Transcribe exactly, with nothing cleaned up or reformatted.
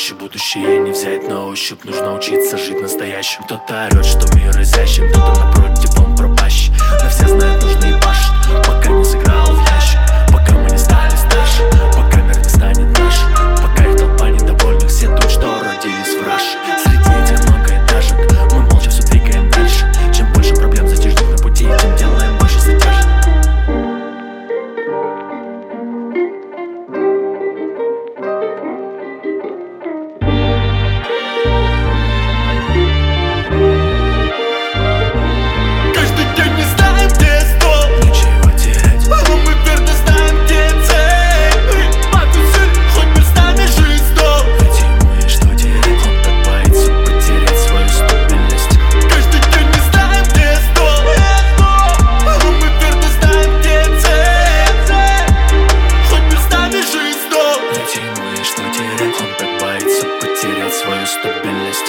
настоящее будущее не взять на ощупь. Нужно учиться жить настоящим. Кто-то орет, что мир изящен, кто-то напротив, он пропащий. Но все знают, нужно ебашить, пока не сыграл в ящик. Пока мы не стали старше, пока мир не станет нашим. Пока их толпа недовольных сетует, что родились в раше. Среди этих многоэтажек мы молча все двигаем дальше. Чем больше проблем затяжных на пути, тем делаем больше затяжек. Что терять, он так боится потерять свою стабильность.